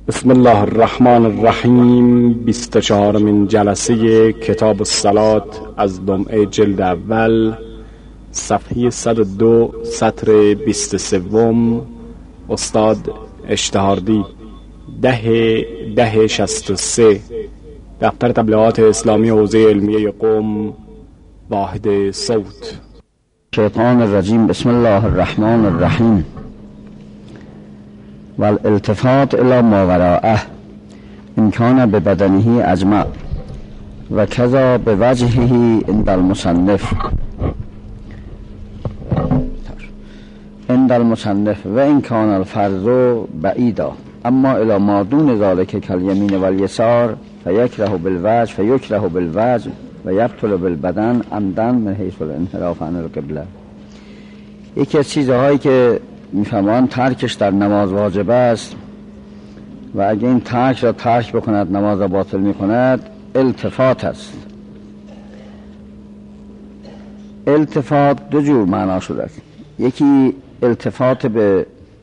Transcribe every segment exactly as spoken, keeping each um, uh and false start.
بسم الله الرحمن الرحیم. بیست و چهارمین جلسه کتاب الصلات از لمعه جلد اول، صفحه صد و دو، سطر بیست و سه. استاد اشتهاردی، ده ده شصت و سه، دفتر تبلیغات اسلامی حوزه علمیه قم، واحد صوت. شیطان الرجیم. بسم الله الرحمن الرحیم. والالتفات الى ما وراءه ان كان ببدنه اجمع و کذا بوجهه عند المصنف عند المصنف و ان كان الفرض بعیدا اما الى ما دون ذلك كالیمین والیسار فیکره بالوجه فیکره بالوجه و یبطل بالبدن عمدا من حیث الانحراف عن القبله. یکی از چیزهایی که میفهمان ترکش در نماز واجب است و اگه این ترک را ترک بکند نماز را باطل میکند التفات است. التفات دو جور معنا شده است. یکی التفات به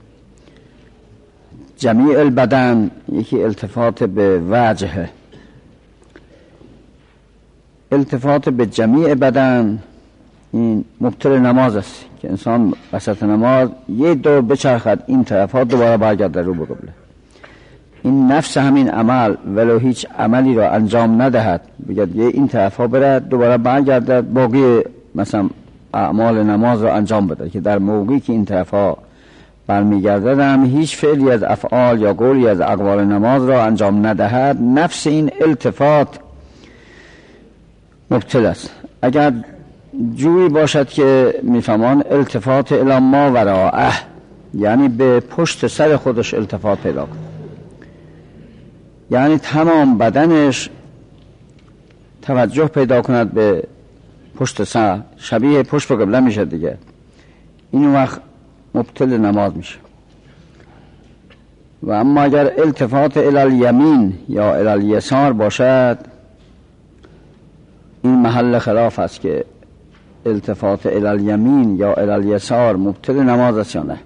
جمیع البدن، یکی التفات به وجه. التفات به جمیع بدن این مبطل نماز است که انسان وسط نماز یه دور بچرخد این طرفات دوباره برگرده رو به قبله. این نفس همین عمل ولو هیچ عملی را انجام ندهد، بگید یه این طرفا بره دوباره برگرده باقی مثلا اعمال نماز را انجام بده، که در موقعی که این طرفا برمیگرده هم هیچ فعلی از افعال یا قولی از اقوال نماز را انجام ندهد، نفس این التفات مبطل است. اگر جوری باشد که میفهمان التفات الی ما وراءه، یعنی به پشت سر خودش التفات پیدا کند، یعنی تمام بدنش توجه پیدا کند به پشت سر، شبیه پشت به قبله میشه دیگه، این وقت مبطل نماز میشه. و اما اگر التفات الی الیمین یا الی الیسار باشد، این محل خلاف است که التفات الی الیمین یا الی الیسار مبطل نماز است یا نه،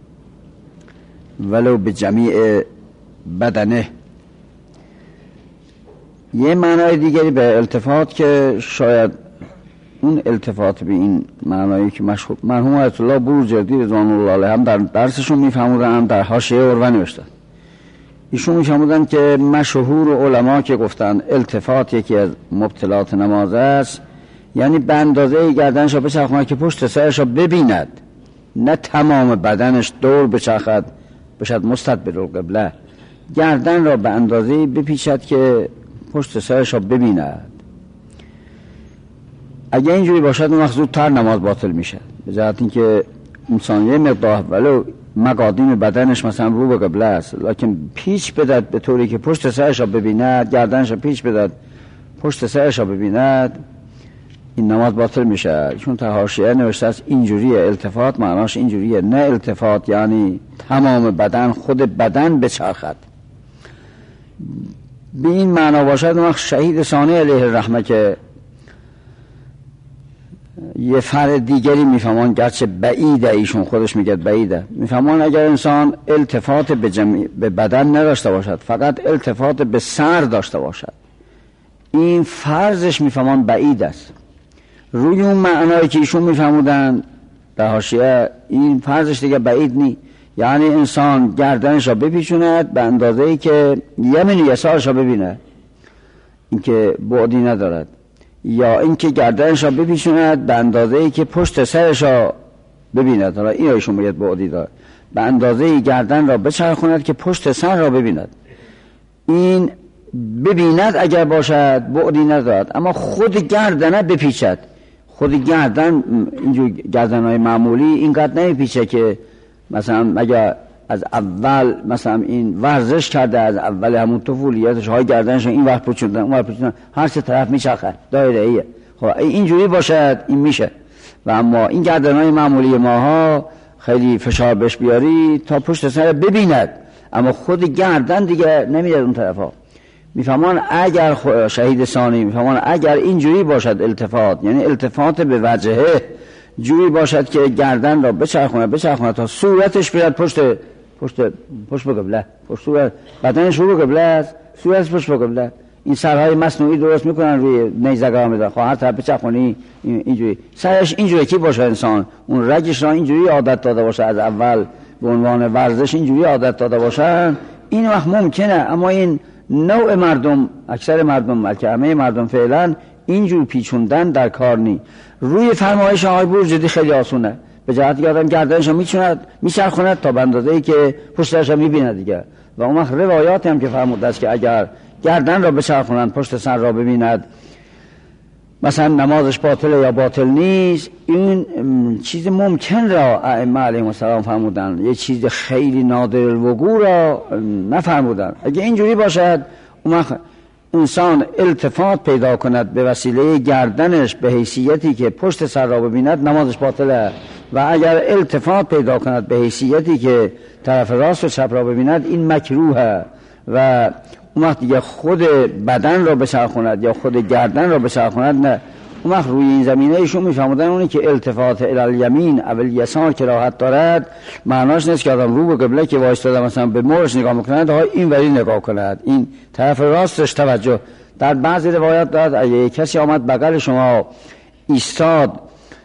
ولو به جمیع بدنه. یه معنای دیگری به التفات که شاید اون التفات به این معنایی که مشهور مرحوم آیت الله بروجردی رضوان الله علیه هم در درسشون میفهمودن، هم در حاشیه عروه نوشتن. ایشون میفهمودن که مشهور علما که گفتن التفات یکی از مبطلات نماز است، یعنی به اندازه گردنش را بچرخاند که پشت سرش را ببیند، نه تمام بدنش دور بچرخد بشد مستدبر القبله، گردن را به اندازه بپیچد که پشت سرش را ببیند. اگه اینجوری باشد اون وقت زودتر نماز باطل میشه، به جهت اینکه انسان یه مقدار ولو مقادیم بدنش مثلا رو به قبله است، لکن پیچ بدد به طوری که پشت سرش را ببیند، گردنش را پیچ بدد پشت سرش را ببیند، این نماز باطل میشه. چون تا حاشیه نوشته است اینجوریه التفات، معناش اینجوریه، نه التفات یعنی تمام بدن خود بدن بچرخد. به این معنا باشد وقت شهید ثانی علیه الرحمه که یه فرد دیگری میفهمان، گرچه بعیده، ایشون خودش میگه بعیده، میفهمان اگر انسان التفات به, جمع... به بدن نداشته باشد، فقط التفات به سر داشته باشد، این فرضش میفهمان بعید است. روی اون معنایی که ایشون میفهمودن در حاشیه، این فرضش دیگه بعید نی، یعنی انسان گردنش را بپیچوند به اندازه‌ای که یمین یسارش را ببینه، این که بعدی ندارد، یا اینکه گردنش را بپیچوند به اندازه‌ای که پشت سرش را ببیند، حالا این ایشون باید بعدی دارد، به اندازه‌ای گردن را بچرخاند که پشت سر را ببیند. این ببیند اگر باشد بعدی ندارد، اما خود گردنه بپیچد، خود گردن اینجور گردنهای معمولی اینقدر نمیپیچه که مثلا اگر از اول مثلا این ورزش کرده، از اول همون طفولیتش های گردنش این وقت پوچوندن اون وقت پوچوندن، هر سه طرف میچرخه دایره ایه. خب اینجوری باشد این میشه. و اما این گردنهای معمولی ماها خیلی فشار بهش بیاری تا پشت سر ببیند، اما خود گردن دیگه نمیاد اون طرفا. میفهمان اگر شهید ثانی میفهمان اگر اینجوری باشد التفات، یعنی التفات به وجهه، جوری باشد که گردن را بچرخونه بچرخونه تا صورتش بیاد پشت پشت پشت به قبله، پشت صورت، بدنش رو به قبله است، صورتش پشت به قبله. این سرهای مصنوعی درست میکنن روی نیزگاه میذارن، خب هر طرف بچرخونی اینجوری سرش اینجوری کی باشه انسان، اون رگش را اینجوری عادت داده باشه از اول به عنوان ورزش اینجوری عادت داده باشن، این وقت ممکنه. اما این نوع مردم، اکثر مردم، بلکه همه مردم فعلا اینجور پیچوندن در کار نی. روی فرمایش آقای بروجردی خیلی آسونه، به جهتی که آدم گردنش رو میچوند میچرخوند تا به اندازه‌ای که پشتش رو میبینه دیگه. و اون وقت روایاتی هم که فرموده است که اگر گردن را بچرخونند پشت سر را ببیند مثلا نمازش باطله یا باطل نیست. این چیز ممکن را ائمه علیهم السلام فرمودن، یه چیز خیلی نادر الوقوع را نفرمودن. اگه اینجوری باشد اون وقت انسان التفات پیدا کند به وسیله گردنش به حیثیتی که پشت سر را ببیند نمازش باطله، و اگر التفات پیدا کند به حیثیتی که طرف راست و چپ را ببیند این مکروهه. و اون وقت دیگه خود بدن را بچرخوند یا خود گردن را بچرخوند نه. اون وقت روی این زمینه ایشون میفهمودن اونی که التفات الی الیمین او الیسار کراهت دارد، معناش نیست که آدم رو به قبله که وایستاده مثلا به مورش نگاه میکند ها این وری نگاه کند، این طرف راستش توجه. در بعضی روایات داد اگه کسی آمد بغل شما ایستاد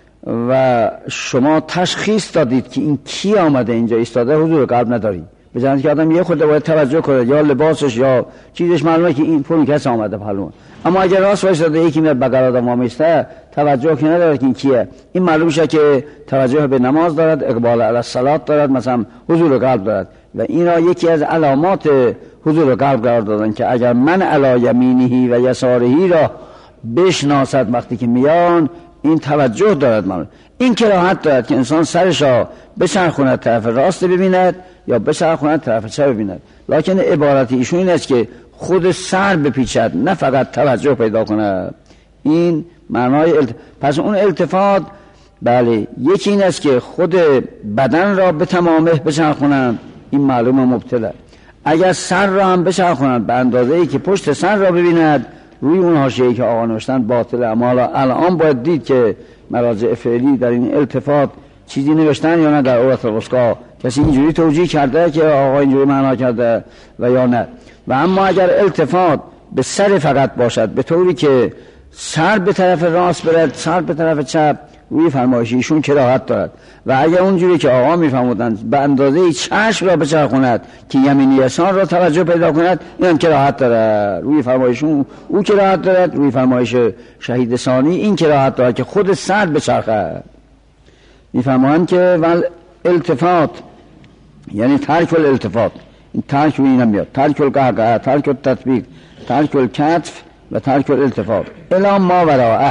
و شما تشخیص دادید که این کی آمده اینجا ایستاده، حضور قلب نداری، به جای اینکه آدم یه خورده باید توجه کنه، یا لباسش یا چیزش معلومه که این پون کس آمده پهلوان. اما اگر راست وایساده یکی میاد بغل آدم میسته توجه که نداره که این کیه، این معلوم شه که توجه به نماز دارد، اقبال علی الصلات دارد، مثلا حضور قلب دارد. و این را یکی از علامات حضور قلب قرار دادن که اگر من علی یمینه و یساره را بشناسد وقتی که میان این توجه دارد. معلوم این کراهت دارد که انسان سرش را بچرخوند طرف راست ببیند یا بچرخوند طرف چپ ببیند، لکن عبارت ایشون این است که خود سر بپیچد نه فقط توجه پیدا کند. این معنای الت... پس اون التفات بله یکی این است که خود بدن را به تمامه بچرخونند، این معلومه مبتله. اگر سر را هم بچرخونند به اندازه‌ای که پشت سر را ببیند روی اون حاشیه‌ای که آقا نوشتن باطله. اما الان باید دید که مراجع فعلی در این التفات چیزی نوشتن یا نه در عروة الوثقی، کسی اینجوری توجیه کرده که آقا اینجوری معنا کرده و یا نه. و اما اگر التفات به سر فقط باشد به طوری که سر به طرف راست برد سر به طرف چپ، روی فرمایشیشون کراهت دارد. و اگر اونجوری که آقا میفهمودند به اندازه چشم را بچرخوند که یمینی یسار را توجه پیدا کند این هم کراهت دارد. روی فرمایشون او کراهت دارد، روی فرمایش شهید ثانی این کراهت دارد که خود سر بچرخد. میفهمند که ول التفات یعنی ترک الالتفات، این ترک روی اینم میاد، ترک القهقه، ترک التطبیق، ترک الکتف و ترک الالتفات الا ما وراءه،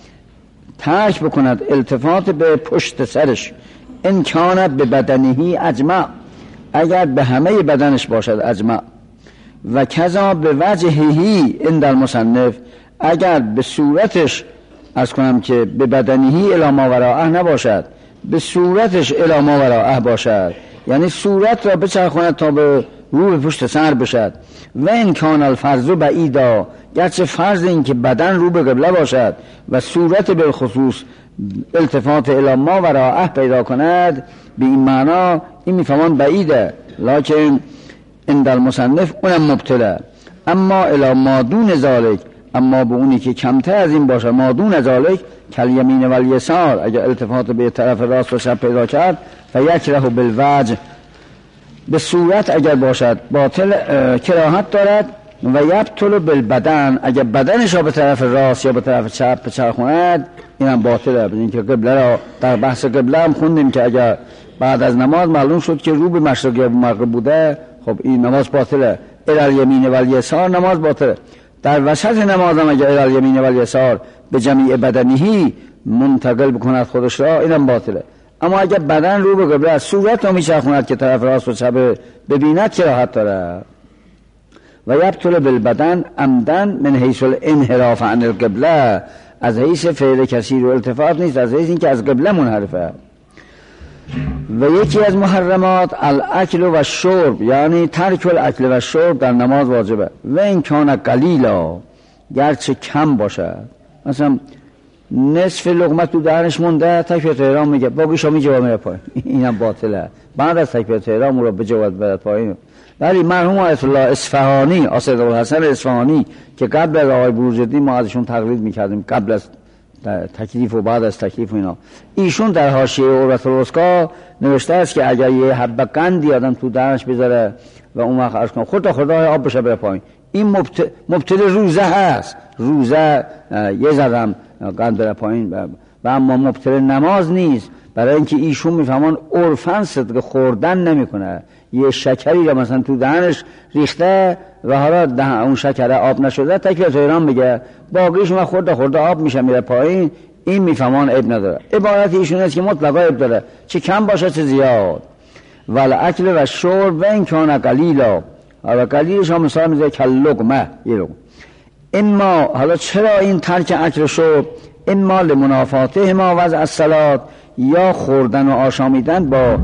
ترک بکند التفات به پشت سرش، ان کانت به بدنهی اجمع، اگر به همه بدنش باشد اجمع، و کذا به وجههی عند المصنف، اگر به صورتش از کنم که به بدنهی الا ما وراءه نباشد، به صورتش الا ما وراءه باشد، یعنی صورت را بچرخاند تا به رو به پشت سر بشد. و ان کان الفرض بعیدا، گرچه فرض این که بدن رو به قبله باشد و صورت به خصوص التفات الی ما وراءه پیدا کند، به این معنا این میفهمان بعیده، لکن عند المصنف اونم مبتله. اما الی ما دون ذالک، اما به اونی که کمتر از این باشه، ما دون ذالک کل یمین و الیسار، اگر التفات به طرف راست و چپ پیدا کرد فیکره بالوجه، به صورت اگر باشد باطل کراهت دارد، و یبطل بالبدن، اگر بدنش را به طرف راست یا به طرف چپ بچرخوند این هم باطله. این که قبله را در بحث قبله هم خوندیم که اگر بعد از نماز معلوم شد که رو به مشرق یا به مغرب بوده، خب این نماز باطله. الی یمین و الیسار نماز باطله. در وسط نماز هم اگر الی یمین و الیسار به جمیع بدنهی منتقل بکند خودش را اینم باطله. اما اگر بدن رو به قبله صورت رو میچرخوند که طرف راست و چپ ببیند کراهت داره. و یبطل بالبدن عمدن من حیث الانحراف عن القبله، از حیث فعل کثیر و التفات نیست، از حیث این که از قبله منحرفه. و یکی از محرمات الاکل و شرب، یعنی ترک الاکل و شرب در نماز واجبه. و این کان قلیلا، گرچه کم باشه، مثلا نصف لقمه تو دهنش مونده تکبیرات احرام میگه، باقیشو میجواد میره پایین. اینم باطله. بعد از تکبیرات احرام رو بجواد بره پایین. ولی مرحوم آیت الله اصفهانی، اسدالحسن اصفهانی که قبل از آقای بروجردی ما ازشون تقلید میکردیم، قبل از تکلیف و بعد از تکلیف و اینا، ایشون در حاشیه عروة الوثقی نوشته است که اگر یه حبه قندی آدم تو دهنش بذاره و اون وقت عرض کنه خدا خدا آب بشه بره پایین، این مبتل, مبتل روزه هست. روزه یه زدم قند بره پایین و اما مبتل نماز نیست. برای اینکه ایشون میفهمن عرفاً صدق خوردن نمیکنه. یه شکری رو مثلا تو دهنش ریخته و حالا ده اون شکر آب نشده تکبیرات احرام بگه، باقیش ما خورده خورده آب میشه میره پایین، این میفهمان عیب نداره. عبارت ایشون است که مطلقا عیب داره، چه کم باشه چه زیاد. ول اکل و شرب و این کان قلیلا، حالا قلیلش هم مثلا میذاره کلقمه یه لقمه. اما حالا چرا این ترک اکل و شرب؟ اما لمنافاتهما وضع الصلات، یا خوردن و آشامیدن با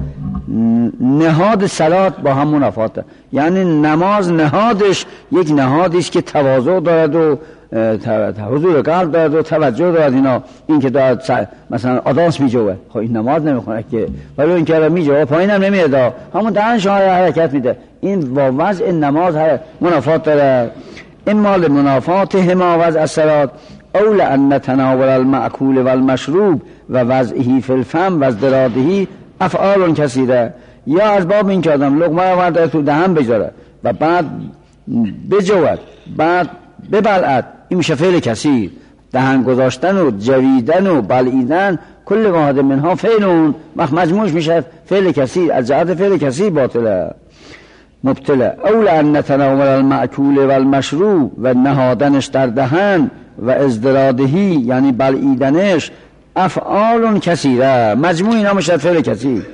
نهاد صلات با هم منافاته. یعنی نماز نهادش یک نهادی است که تواضع دارد و حضور قلب دارد و توجه دارد. اینا این که دارد مثلا آدانس میجوه، خب این نماز نمیخونه که، ولی این که میجوه پایین هم نمیاد، همون دهنش حرکت میده، این با وضع نماز منافات داره. اما لمنافاتهما وضع الصلات اول ان تناول المأکول والمشروب و وضعه فی الفم و ازدراده افعال کثیره، یا از باب این که آدم لقمه رو ورده تو دهن بذاره و بعد بجود بعد ببلعد، این میشه فعل کثیر. دهن گذاشتن و جویدن و بلعیدن کل واحد منها فعلون، مجموعش میشه فعل کثیر. از جهت فعل کثیر باطله مبتله. اول ان تناول المأکول والمشروب و نهادنش در دهن و ازدرادهی یعنی بلعیدنش افعال کثیره، مجموع اینا میشه فعل کثیر.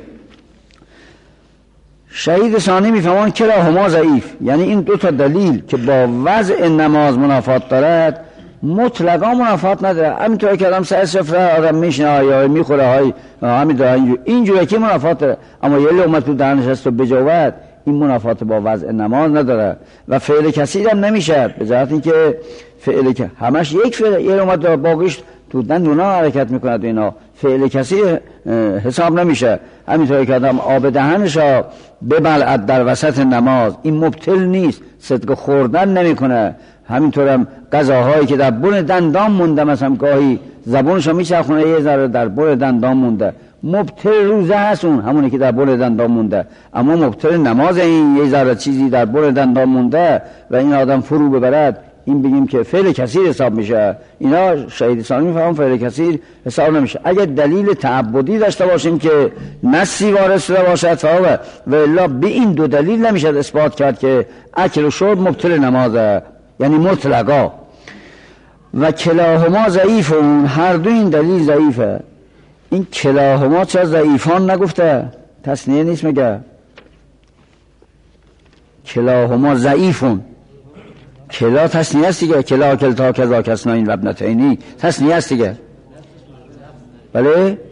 شهید ثانی میفهمان کلاهما ضعیف، یعنی این دو تا دلیل که با وضع نماز منافات دارد مطلقا منافات نداره. همینطوری که آدم سر سفره آدم میشنه یا میخوره های همینطور اینجوری که منافات داره، اما یه لقمه تو دهنش هست و بجواد، این منافات با وضع نماز نداره و فعل کثیر هم نمیشه، به جهت اینکه فعل که همش یک فعل، یه لقمه داره باقیش تو دندونا حرکت میکند، اینا فعل کثیر حساب نمیشه. همینطوری که آدم آب دهنشا ببلعد در وسط نماز، این مبتل نیست، صدق خوردن نمیکنه. همینطور هم غذاهایی که در بن دندان مونده، مثلا گاهی زبونشو میچرخونه یه ذره در بن دندان مونده، مبتل روزه هست اون همونی که در بن دندان مونده، اما مبتل نماز این یه ذره چیزی در بن دندان مونده و این آدم فرو ببرد، این بگیم که فعل کثیر حساب میشه. اینا شهید ثانی میفهمن فعل کثیر حساب نمیشه. اگر دلیل تعبدی داشته باشیم که نصی وارد شده باشد فاوه، و الا به این دو دلیل نمیشه اثبات کرد که اکل و شرب مبتل نمازه، یعنی مطلقا. و کلاهما ضعیفون، هر دو این دلیل ضعیفه. این کلاهما چرا ضعیفان نگفته؟ تصنیه نیست میگه کلاهما ضعیفون، کلا تصنیه است دیگه، کلا کلتا کذا کسناین و ابنتینی تصنیه است دیگه. بله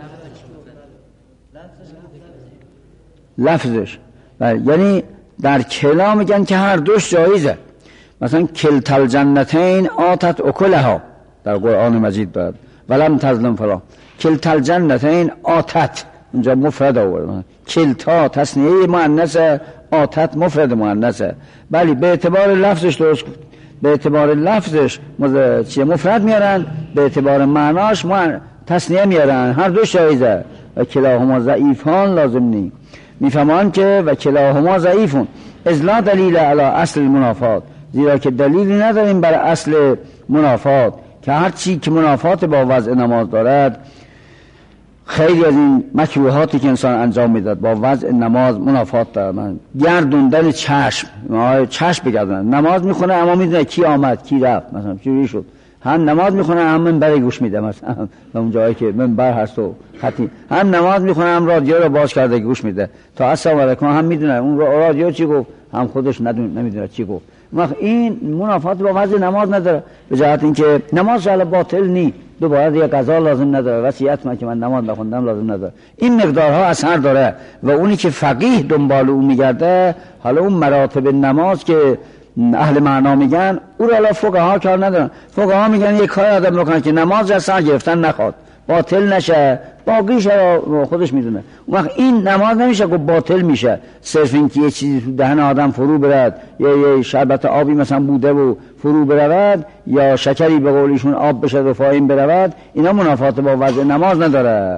لفظش بله. یعنی در کلا میگن که هر دوش جایزه. مثلا کلتا الجنتین آتت اکلها در قرآن مجید داد ولم تظلم فلا، کلتا الجنتین آتت اونجا مفرد آورد، کلتا تصنیه مؤنث، آتت مفرد مؤنثه. بله به اعتبار لفظش درست، به اعتبار لفظش مز... چیه مفرد میارن، به اعتبار معناش مؤن... تصنیه میارن، هر دو جایزه. و کلاهما ضعیفان لازم نی میفهمان که و کلاهما ضعیفون از لا دلیل علی اصل المنافات، زیرا که دلیلی نداریم بر اصل منافات که هر چی که منافات با وضع نماز دارد، خیلی از این مکروهاتی که انسان انجام میداد با وضع نماز منافات دارد. من گردوندن چشم، چشم بگردن، نماز میخونه اما میدونه کی آمد کی رفت، مثلا چجوری شد، هم نماز میخونه هم منبر گوش میده، مثلا به اون جایی که منبر هست و خطی، هم نماز میخونه هم رادیو رو باز کرده گوش میده تا السلام علیکم، هم میدونه اون رادیو چی گفت هم خودش نمیدونه چی گفت. این منافات با وضع نماز نداره، به جهت اینکه نماز حالا باطل نی، دوباره دیگه قضا لازم نداره، وصیت من که من نماز بخوندم لازم نداره. این مقدارها اثر داره و اونی که فقیه دنبال اون میگرده، حالا اون مراتب نماز که اهل معنا میگن او را فقها کار ندارن. فقها میگن یک کار آدم بکنه که نماز را سر گرفتن نخواد، باطل نشه، باقیش رو خودش میدونه. اون وقت این نماز نمیشه که باطل میشه صرف این که یه چیزی تو دهن آدم فرو برد یا یه شربت آبی مثلا بوده و فرو برود یا شکری به قولیشون آب بشه و فایم برود، اینا منافات با وضع نماز نداره.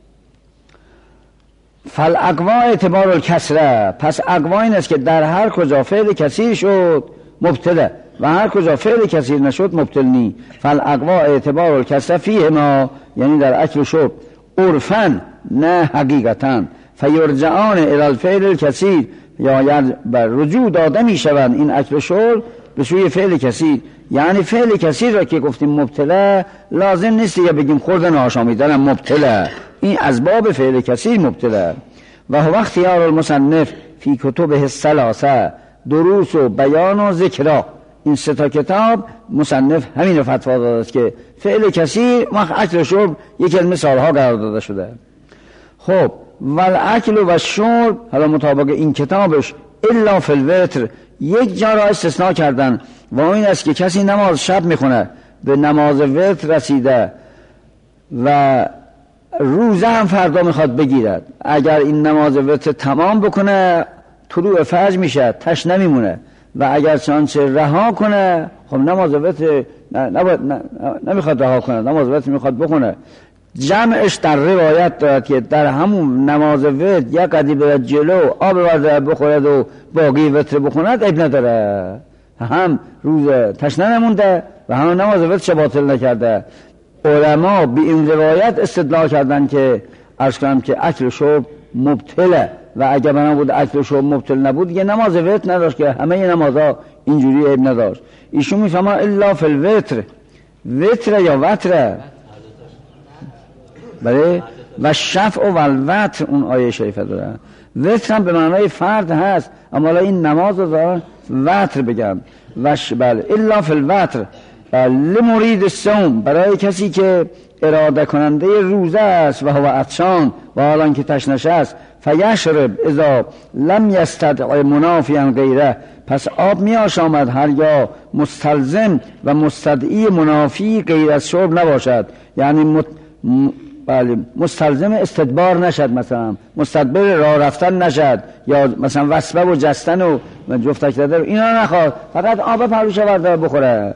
فالاقوا اعتبار الکسره، پس اقوا این است که در هر کجا فعل کثیر شد مبتله و هر کجا فعل کثیر نشد مبتل نی. فالاقوا اعتبار الکسره فیه ما، یعنی در اکل و شرب عرفاً نه حقیقتاً، فیرجعان الی الفعل الکثیر، یا بر رجوع داده می شوند این اکل و شرب به سوی فعل کثیر. یعنی فعل کثیر را که گفتیم مبتله لازم نیست یا بگیم خوردن آشامیدن مبتله، این از باب فعل کثیر مبتله. و هو اختیار المصنف فی کتبه الثلاثه دروس و بیان و ذکر، این سه تا کتاب مصنف همین رو فتوا داده است که فعل کثیر وقت اکل و شرب یکی از مثالها قرار داده شده. خب والاکل و الشرب حالا مطابق این کتابش الا فی الوتر یک جا را استثناء کردن و این است که کسی نماز شب میخونه به نماز وتر رسیده و روزه هم فردا میخواد بگیرد، اگر این نماز وتر تمام بکنه طلوع فجر میشه تش نمیمونه و اگر چانچه رها کنه خب نماز وتر نمیخواد رها کنه، نماز وتر میخواد بخونه. جمعش در روایت دارد که در همون نماز وتر یا قدی برد جلو آب برده بخورد و باقی وتر بخوند عیب نداره، هم روز تشنه نمونده و هم نماز وتر باطل نکرده. علما به این روایت استدلال کردن که عرض کنم که اکل و شرب مبتله و اگر بنا بود اکل و شرب مبتل نبود یه نماز وتر نداشت که همه نمازها اینجوری عیب نداشت. ایشون میفهمه الا فی الوتر، وتر یا وتر بله و شفع و الوتر اون آیه شریفه داره. وتر هم به معنای فرد هست اما این نماز رو دارن وتر بگم وش بله الا فی الوتر لمرید الصوم، برای کسی که اراده کننده روزه است و هو عطشان و حالان که تشنش است، فیشرب اذا لم یستدع منافیا غیره، پس آب می آشامد هرگاه مستلزم و مستدعی منافی غیر از شرب نباشد، یعنی مت... م... بله مستلزم استدبار نشد، مثلا مستدبر راه رفتن نشد یا مثلا وسبه و جستن و جفتک داده اینا نخواد، فقط آب پروش ورده بخوره.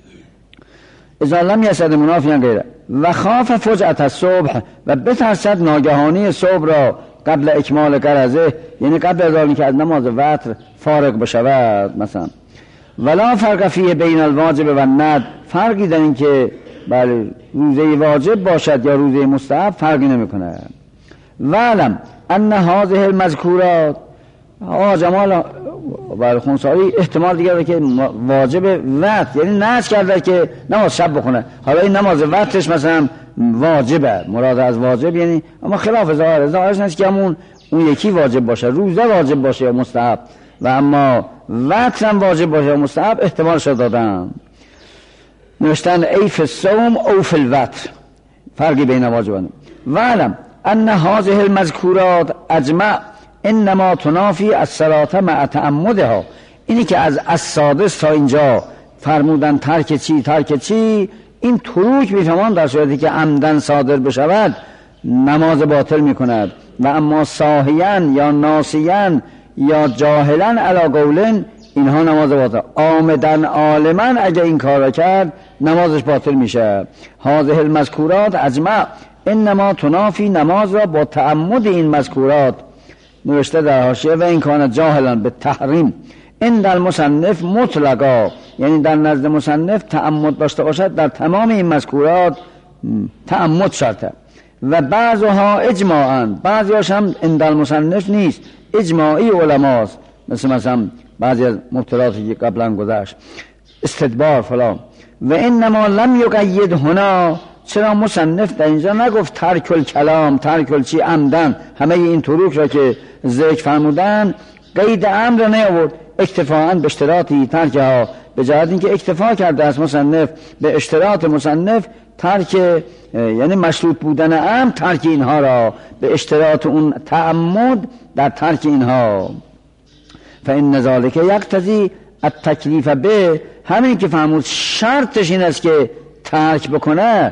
اذا لم یسد منافیا غیره و خاف فجعت الصبح، و بترسد ناگهانی صبح را قبل اکمال قرضه، یعنی قبل از آنکه از نماز وتر فارغ بشود مثلا. ولا فرق فیه بین الواجب و الند، فرقی در این که بله روزه واجب باشد یا روزه مستحب فرقی نمیکنه. وعلم ان هذه المذکورات آقا جمال بله خونسایی احتمال دیگه که واجب وتر یعنی نذر کرده که نماز شب بخونه، حالا این نماز وترش مثلا واجبه، مراد از واجب یعنی اما خلاف ظاهر، ظاهرش نیست که همون اون یکی واجب باشه، روزه واجب باشه یا مستحب، و اما وتر هم واجب باشه یا مستحب احتمالش دادن. نوشتن ای فی الصوم او فی الوتر، فرقی بین واجبان. وعلم ان هذه المذکورات اجمع انما تنافی الصلاة مع تعمدها، اینی که از السادس تا اینجا فرمودن ترک چی ترک چی، این تروک میفهمان در صورتی که عمدن صادر بشود نماز باطل میکند، و اما ساهیان یا ناسیان یا جاهلن علی قولن اینها نماز باطل، آمدن عالمن اگه این کار را کرد نمازش باطل میشه. هذه المذکورات اجمع انما تنافی، نماز را با تعمد این مذکورات. نوشته در حاشیه و این کان جاهلان به تحریم این در مصنف مطلقا، یعنی در نزد مصنف تعمد داشته باشد در تمام این مذکورات تعمد شرطه، و بعضها اجماعاً، بعضی هاش هم این در مصنف نیست، اجماعی علماست، مثل مثلا بعضی از مبتلاتی که قبلا گذشت استدبار فلان. و انما لم یقید هنا، چرا مصنف در اینجا نگفت ترک الکلام ترک الچی عمدن، همه این تروک را که ذکر فرمودن قید امر نیاورد، اکتفاءً به اشتراطی ترکها، به جهت اینکه اکتفا کرده است مصنف به اشتراط مصنف ترک، یعنی مشروط بودن امر ترک اینها را، به اشتراط اون تعمد در ترک اینها. فإن ذلك یقتضی التکلیف به، همین که فرمود شرطش این است که ترک بکنه،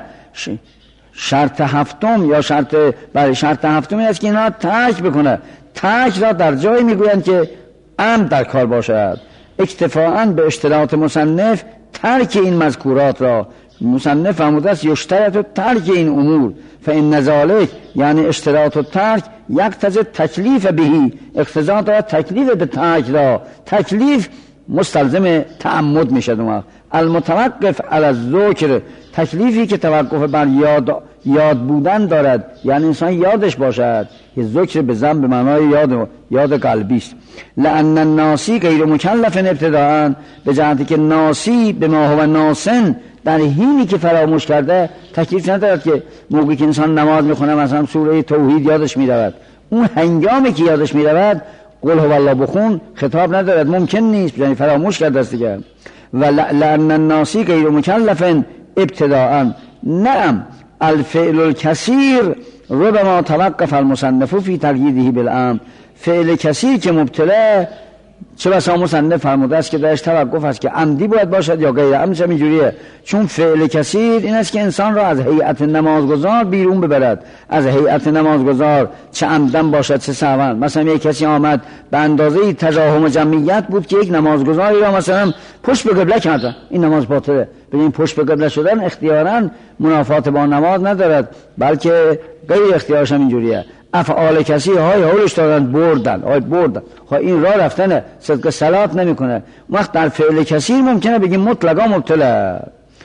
شرط هفتم یا شرط برای شرط هفتم این است که اینا ترک بکنه. ترک را در جایی میگویند که عمد در کار باشد. اکتفاءً به اشتراط مصنف ترک این مذکورات را، مصنف فرموده است یشترط ترک این امور فإن ذلک، یعنی اشتراط و ترک یقتضی تکلیف بهی، اقتضا دارد تکلیف به ترک را. تکلیف مستلزم تعمد میشد. اون المتوقف علی الذکر، تکلیفی که توقف بر یاد یاد بودن دارد، یعنی انسان یادش باشد. ذکر به ضم به معنای یاد، یاد قلبی است. لأن الناسی غیر مکلف ابتداء، به جهتی که ناسی به ما هو ناسن، در حینی که فراموش کرده تکلیف ندارد که موقعی که انسان نماز میخونه مثلا سوره توحید یادش میرود، اون هنگامی که یادش میرود قل هو الله بخون خطاب ندارد، ممکن نیست، یعنی فراموش کرده است دیگه. و لأن الناسی غیر مکلف ابتداء. نعم الفعل الکثیر ربما توقف المصنف فی تقییده بالامر، فعل کثیر که مبتلا، چه بسا مصنف فرموده است که درش توقف است که عمدی باید باشد یا غیر عمدی. چه اینجوریه؟ چون فعل کثیر این است که انسان را از هیئت نمازگزار بیرون ببرد. از هیئت نمازگزار چه عمدن باشد چه سهوا. مثلا یک کسی آمد به اندازه تزاحم جمعیت بود که یک نمازگزاری را مثلا پشت به قبله کرده، این نماز باطله. ببین پشت به قبله شدن اختیاراً منافات با نماز ندارد، بلکه غیر اختیارش هم اینجوریه. افعال کسی های حولش دادن بردن، های بردن، خب این راه رفتنه، صدق صلات نمیکنه. وقت در فعل کثیر ممکنه بگیم مطلقا مبتلا.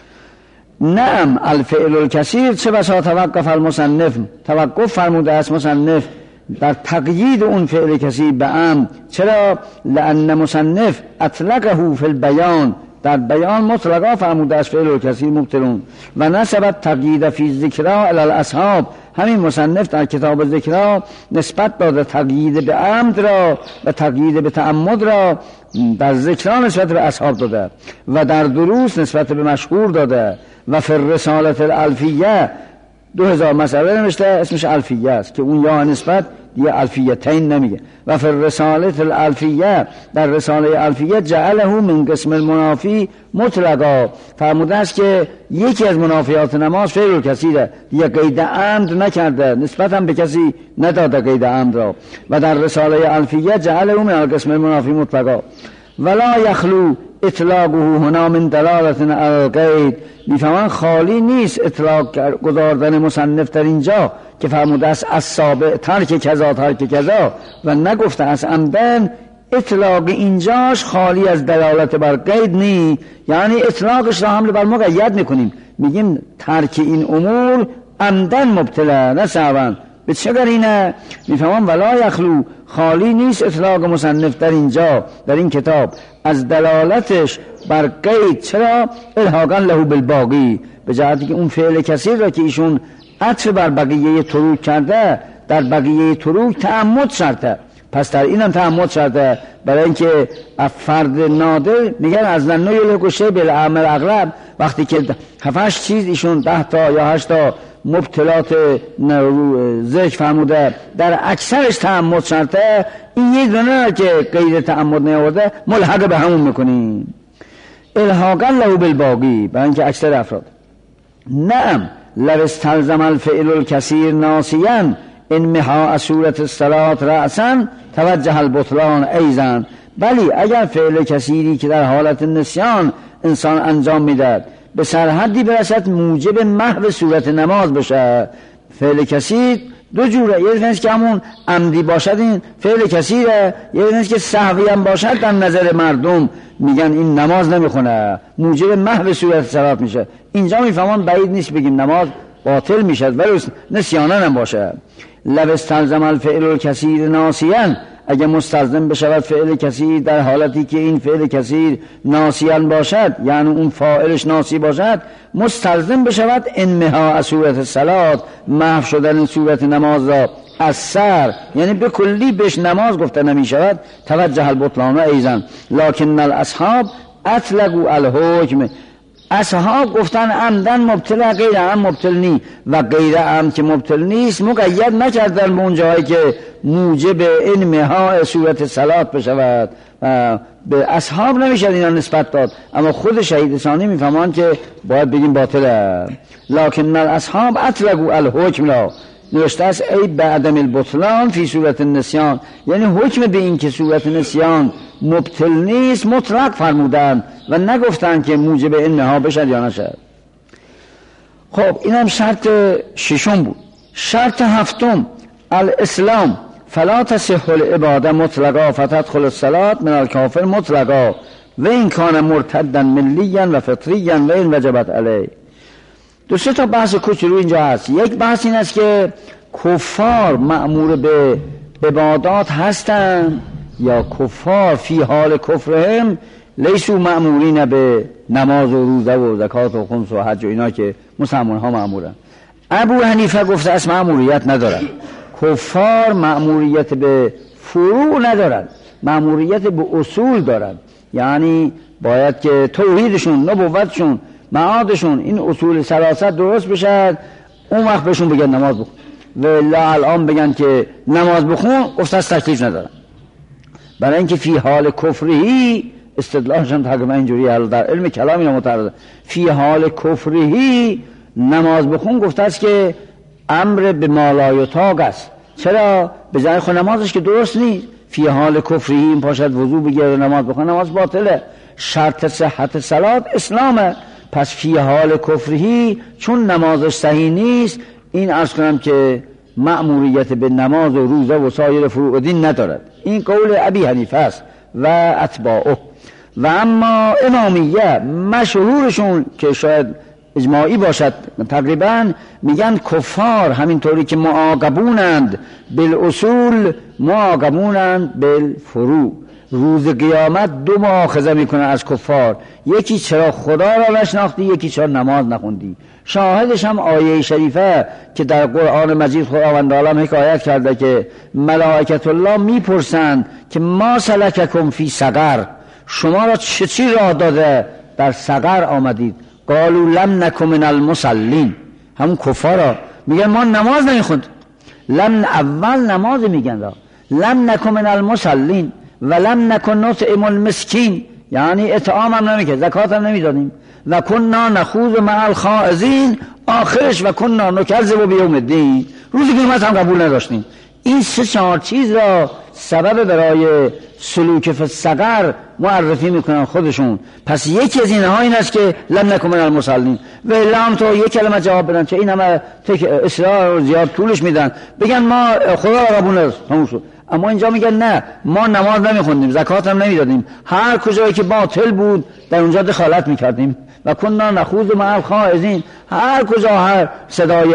نعم الفعل الکثیر چه بسا توقف المصنف، توقف فرموده است مصنف در تقیید اون فعل کثیر به امر. چرا؟ لأن مصنف اطلقه فی البیان، در بیان مطلقا فرموده است فعل الکثیر مبتلون. و نسبت تقیید فی ذکرها علی الاصحاب، همین مصنف در کتاب ذکرها نسبت داده تقیید به عمد را و تقیید به تعمد را در ذکرها نسبت به اصحاب داده و در دروس نسبت به مشهور داده. و فی الرسالة الالفیه دو هزار مسئله نوشته اسمش الفیه است که اون یا نسبت دیگه الفیتین نمیگه. و فی الرسالة الالفیه، در رساله الفیه جعله من قسم المنافی مطلقا، فرموده است که یکی از منافیات نماز فعل کثیره، دیگه قید عمد نکرده، نسبت هم به کسی نداده قید عمد را. و در رساله الفیه جعله من قسم المنافی مطلقا. ولا یخلو اطلاقه هنا من دلالت علی القید، میفهمن خالی نیست اطلاق گذاردن مصنف در اینجا که فرموده است از سابع ترک کذا ترک کذا و نگفته است عمدن. اطلاق اینجاش خالی از دلالت بر قید نی، یعنی اطلاقش را حمل بر مقید میکنیم، میگیم ترک این امور عمدن مبتلا نه سهوا. به چه قرینه؟ میفهمم ولا یخلو، خالی نیست اطلاق مصنف در اینجا در این کتاب از دلالتش بر قید. چرا؟ الحاقا له بالباقی، به جهتی که اون فعل کثیر را که ایشون عطف بر بقیه تروک کرده، در بقیه تروک تعمد شرطه، پس در اینم تعمد شرطه. برای اینکه فرد نادر میگن از لنو یلکو شی بالعمل اغلب، وقتی که هفتش چیز ایشون ده تا یا هشت تا مبتلات ذکر فرموده در اکثرش تعمد شرطه، این یک دونه که قید تعمد نیاورده ملحق به همون میکنیم. الحاقا له بالباقی، برای اینکه اکثر افراد. نعم لو استلزم الفعل الکثیر ناسیا انمحاء صورت الصلاة رأسا توجه البطلان ایضا. بلی اگر فعل کثیری که در حالت نسیان انسان انجام میدهد به سرحدی برسد موجب محو صورت نماز بشه، فعل کثیر دو جوره، یه دفعه که همون عمدی باشد این فعل کثیره، یه دفعه که سهوی هم باشد در نظر مردم میگن این نماز نمیخونه، موجب محو صورت صلات میشه. اینجا میفهمن بعید نیست بگیم نماز باطل میشد ولی نسیانه هم باشه. لو استلزم الفعل الکثیر ناسیاً، اگه مستلزم بشود فعل کثیر در حالتی که این فعل کثیر ناسیان باشد، یعنی اون فاعلش ناسی باشد، مستلزم بشود انمحاء صورت صلات، محو شدن صورت نماز را از سر، یعنی به کلی بهش نماز گفته نمی شود، توجه البطلان ایضا. لکن الاصحاب اطلقوا الحکم، اصحاب گفتن عمدن مبتل، غیر عمد مبتل نی و غیر عمد که مبتل نیست مقید نکردن به اون جایی که موجب انمها صورت صلات بشود. به اصحاب نمیشد اینا نسبت داد، اما خود شهید ثانی میفهمان که باید بگیم باطله. لکن الاصحاب اطلقوا الحکم لا، نوشته است ای بعدم البطلان فی صورت النسیان، یعنی حکم به این که صورت نسیان مبتل نیست مطلق فرمودن و نگفتن که موجب انها بشد یا نشد. خب این هم شرط ششم بود. شرط هفتم الاسلام، فلا تصح العباده مطلقا فتدخل الصلاة من الکافر مطلقا و این کان مرتدا ملیا و فطریا و این وجبت علیه. دو سه تا بحث کوچولو اینجا هست. یک بحث این است که کفار مأمور به عبادات هستند یا کفار فی حال کفرهم لیسو مأمورین به نماز و روزه و زکات و خمس و حج و اینا که مسلمان ها مأمورن. ابو حنیفه گفته است مأموریت ندارن. کفار مأموریت به فروع ندارن، مأموریت به اصول دارن. یعنی باید که توحیدشون، نبوتشون، معادشون، این اصول ثلاثه درست بشد، اون وقت بهشون بگن نماز بخون. و لا الان بگن که نماز بخون گفته است تکلیف ندارن، برای اینکه فی حال کفرهی استدلالشون تقریبا اینجوری حل در علم کلام اینا متعرضه. فی حال کفرهی نماز بخون گفته است که امر به مالایطاق است. چرا؟ به جای خود نمازش که درست نیست. فی حال کفرهی این پاشد وضو بگیره نماز بخونه، نماز باطله. شرط صحت صلات اسلامه. پس فی حال کفرهی چون نمازش صحیح نیست، این عرض کنم که مأموریت به نماز و روزه و سایر فروع دین ندارد. این قول ابی حنیفه است و اتباعه. و اما امامیه مشهورشون که شاید اجماعی باشد تقریبا میگن کفار همینطوری که معاقبونند بالاصول معاقبونند بالفروع. روز قیامت دو مؤاخذه میکنه از کفار، یکی چرا خدا را نشناختی، یکی چرا نماز نخوندی. شاهدش هم آیه شریفه که در قرآن مجید خداوند عالم حکایت کرده که ملائکت الله میپرسند که ما سلککم فی سقر، شما را چه چی راه داده در سقر آمدید؟ قالوا لم نکن من المصلین، همون کفارا میگن ما نماز نمیخوند. لم اول نماز میگن را لم نکن من المصلین و لم نکن نطعم المسکین، یعنی اطعام هم نمیکرد، زکات هم نمیدادیم. و کنا نخوض مع الخائضین، آخرش و کنا نکذب بیوم الدین، روز قیامت هم قبول نداشتیم. این سه چهار چیز را سبب برای سلوک فی السقر معرفی میکنن خودشون. پس یکی از اینها این است که لم نکن من المصلین. و لام تو یک کلمه جواب بدن، چه این همه اصرار و زیاد طولش میدن، بگن ما خدا را قبول نداشتیم. اما اینجا میگن نه، ما نماز نمیخوندیم، زکات هم نمیدادیم، هر کجایی که باطل بود در اونجا دخالت میکردیم. و کنا نخوض مع الخائضین، هر کجا هر صدای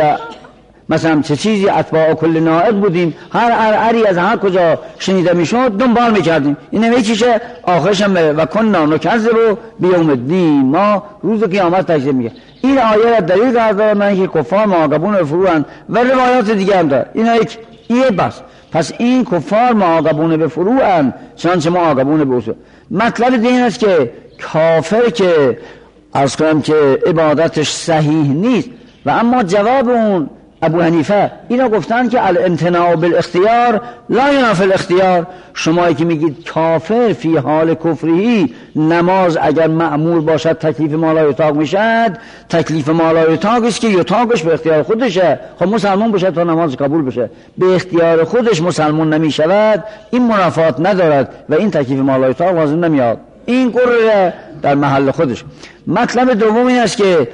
مثلا چه چیزی اتباع کل نائب بودیم، هر ارعری از هر کجا شنیده میشد دنبال میکردیم. این نمیچیشه آخرش هم و کنا نکذب بیوم الدین، ما روز قیامت تکذیب میگه. این آیه را دلیل قرار دادن که کفار معاقبون به فروعن و روایات دیگه هم داره. اینا یک ایه بس. پس این کفار معاقبون به فروعن چنانچه معاقبون به اصول. مطلب دین است که کافر که عرض کنم که عبادتش صحیح نیست و اما جواب اون ابو حنیفه اینا گفتن که الامتناع بالاختیار لا ینافی الاختیار. شمایی که میگید کافر فی حال کفری نماز اگر مأمور باشد تکلیف مالا یطاق میشد، تکلیف مالا یطاق است که یطاقش به اختیار خودشه. خب مسلمان باشه تا نماز قبول بشه، به اختیار خودش مسلمان نمیشود، این منافات ندارد و این تکلیف مالا یطاق لازم نمیاد. این قرره در محل خودش. مطلب دوم این است که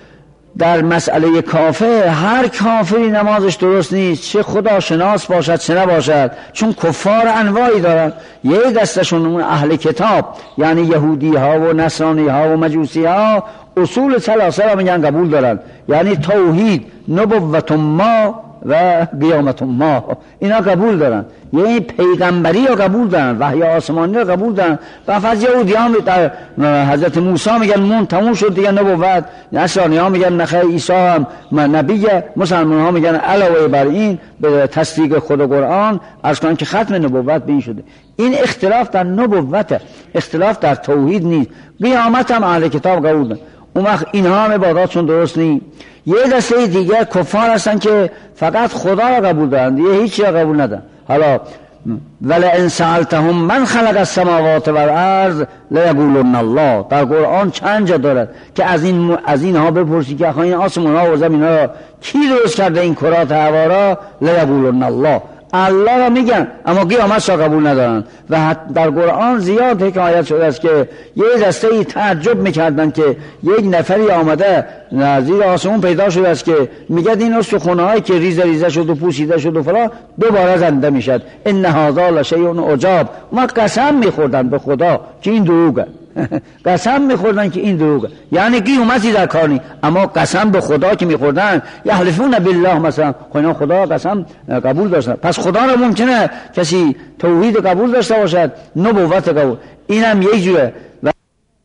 در مسئله کافر، هر کافری نمازش درست نیست، چه خدا شناس باشد چه نباشد، چون کفار انواعی دارن. یه دستشون اون اهل کتاب یعنی یهودی ها و نصرانی ها و مجوسی ها اصول ثلاثه را میگن قبول دارن، یعنی توحید، نبوت ما و قیامت ما، اینا قبول دارن. یعنی پیغمبری را قبول دارن، وحی آسمانی را قبول دارن. و از یهودی ها در حضرت موسی میگن مون تموم شد دیگه نبوت، نصرانی ها میگن نخیر عیسی هم نبیه، مسلمان ها میگن علاوه بر این به تصدیق خود قرآن از کنن که ختم نبوت به این شده. این اختلاف در نبوته، اختلاف در توحید نیست. قیامت هم اهل کتاب قبول دارن. اون وقت اینها هم عباداتشون درست نیست. یه دسته دیگر کفار هستن که فقط خدا را قبول دارن، یه هیچی را قبول ندارن. حالا ولئن سألتهم من خلق السماوات والارض لیقولن الله، در قرآن چند جا دارد که از این از اینها بپرسی که آخه این آسمان ها و زمین ها را کی درست کرده، این کرات هوا را، لیقولن الله، الله را میگن، اما قیامت را قبول ندارن. و در قرآن زیاد حکایت شده است که یه دسته ای تعجب میکردن که یک نفری آمده زیر آسمون پیدا شده است که میگه این استخوان‌هایی هایی که ریزه ریزه شد و پوسیده شد و فلان دوباره زنده میشد، ان هذا لشیء عجاب. ما قسم میخوردن به خدا که این دروغه قسم میخوردن که این دروغه، یعنی قیامتی در کار نیست، اما قسم به خدا که میخوردن، یحلفون بالله مثلا، خدا خدا قسم قبول داشتن. پس خدا را ممکنه کسی توحید قبول داشته باشد، نبوت قبول، اینم یک جوره. و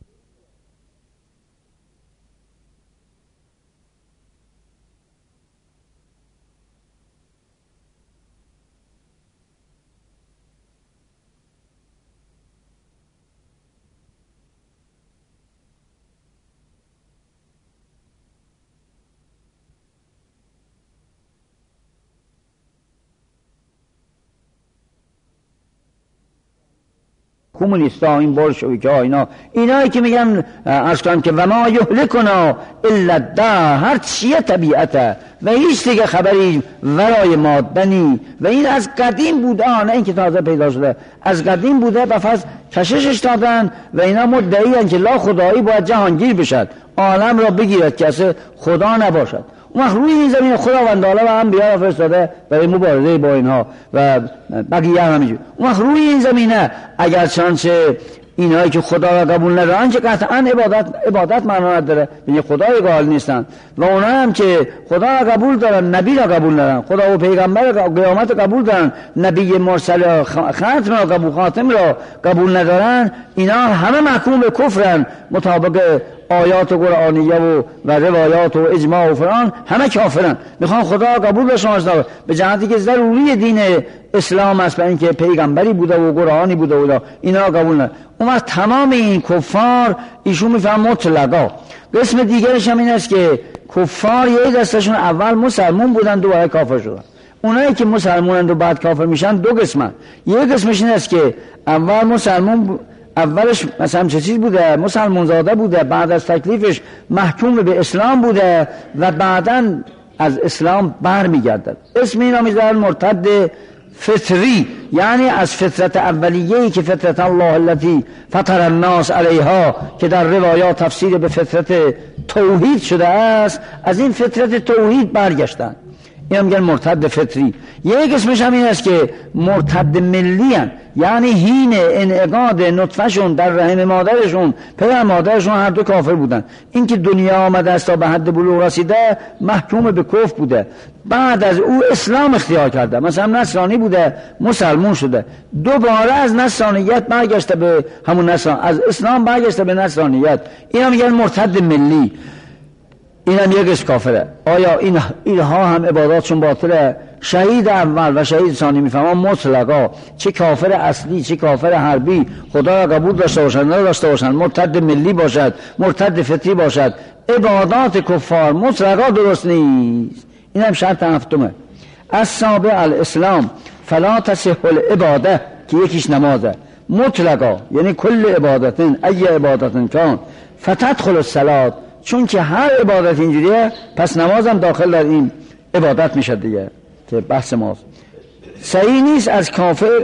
کمونیستا، این بولشویکا، اینا اینایی که میگن عرض کنم که و ما یهلکنا الا الدهر، هر چیه طبیعته و هیچ دیگه خبری ورای ماده نی، و این از قدیم بوده، نه اینکه تازه پیدا شده، از قدیم بوده. به فضل کششش دادن و اینا مدعی ان که لا خدایی باید جهانگیر بشد، عالم را بگیرد که اصلا خدا نباشد. اون وقت روی این زمین خداوند تعالی و انبیا را فرستاده برای مبارزه با اینها و بقیه هم همینجور. اون وقت روی این زمینه اگر چنانچه اینایی که خدا را قبول ندارن که قطعا عبادت عبادت معنا نداره، یعنی خدای قائل نیستن، و اونا هم که خدا را قبول دارن نبی را قبول ندارن، خدا و پیغمبر قیامت قبول دارن، نبی مرسل ختم را قبول خاتم را قبول ندارن، اینا همه محکوم به کفرن مطابق آیات قرآنیه و و روایات و اجماع و فران، همه کافرن. میخوان خدا قبول داشته باشن به جهتی که ضروری دین اسلام است، برای اینکه پیغمبری بوده و قرآنی بوده و اینا قبول ندارن. اون وقت تمام این کفار ایشون میفهم مطلقا. قسم دیگرش هم این است که کفار یه دستشون اول مسلمون بودن دوباره کافر شدن. اونایی که مسلمونن و بعد کافر میشن دو قسمن. یه قسمش این است که اول مسلمون اولش مثلا چه چیز بوده، مسلمان زاده بوده، بعد از تکلیفش محکوم به اسلام بوده و بعداً از اسلام بر میگردد. اسم اینا میذارن مرتد فطری، یعنی از فطرت اولیه‌ای که فطرت الله التي فطر الناس علیها که در روایات تفسیر به فطرت توحید شده است، از این فطرت توحید برگشتن. این هم میگن مرتد فطری. یک اسمش هم این است که مرتد ملی هن. یعنی هین انعقاد نطفهشون در رحم مادرشون، پدر مادرشون هر دو کافر بودن. این که دنیا آمده است تا به حد بلوغ رسیده محکوم به کفر بوده، بعد از او اسلام اختیار کرده، مثلا نصرانی بوده مسلمون شده، دوباره از نصرانیت برگشته به همون نصران، از اسلام برگشته به نصرانیت. این هم میگن مرتد ملی. این هم یک کافره. آیا این اینها هم عباداتشون باطله؟ شهید اول و شهید ثانی میفهمن مطلقا، چه کافر اصلی چه کافر حربی، خدا را قبول داشته باشد نه داشته باشد، مرتد ملی باشد مرتد فطری باشد، عبادات کفار مطلقا درست نیست. این هم شرط هفتمه. السابع الاسلام فلا تصح العباده، که یکیش نمازه مطلقا، یعنی کل عبادتن ای عبادتن کان فتدخل الصلاه، چون که هر عبادت اینجوریه پس نمازم داخل در این عبادت میشه دیگه، که بحث ماست. صحیح نیست از کافر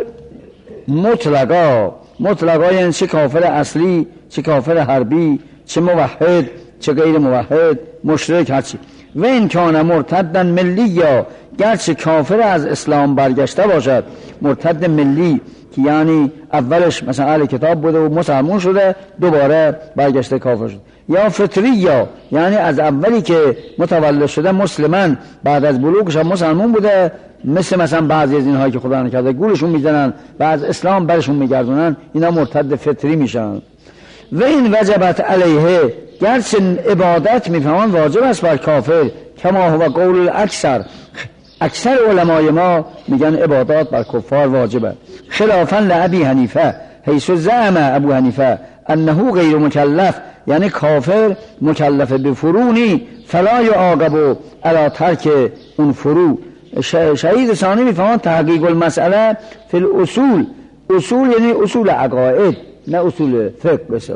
مطلقا، مطلقا یعنی چه کافر اصلی چه کافر حربی چه موحد چه غیر موحد مشرک هرچی. و این کان مرتدن ملی، یا گرچه کافر از اسلام برگشته باشد، مرتد ملی که یعنی اولش مثلا اهل کتاب بوده و مسلمان شده دوباره برگشته کافر شد، یا فطری، یا یعنی از اولی که متولد شده مسلمان بعد از بلوغش هم مسلمان بوده، مثل مثلا بعضی از اینهایی که خدا نکرده گولشون میزنن و از اسلام برشون میگردونن، اینا مرتد فطری میشن. و این وجبت علیه، گرچه عبادت میفهمن واجب است بر کافر، کما هو قول الاکثر، اکثر علمای ما میگن عبادات بر کفار واجبه، خلافا لابی حنیفه حیث زعم ابو حنیفه انه غیر مکلف، یعنی کافر مکلف به فرونی فلا یعاقب علی ترک اون فرو. شهید ثانی میفهمن تحقیق المسئله فی الاصول، اصول یعنی اصول عقاید نه اصول فقه بسیار.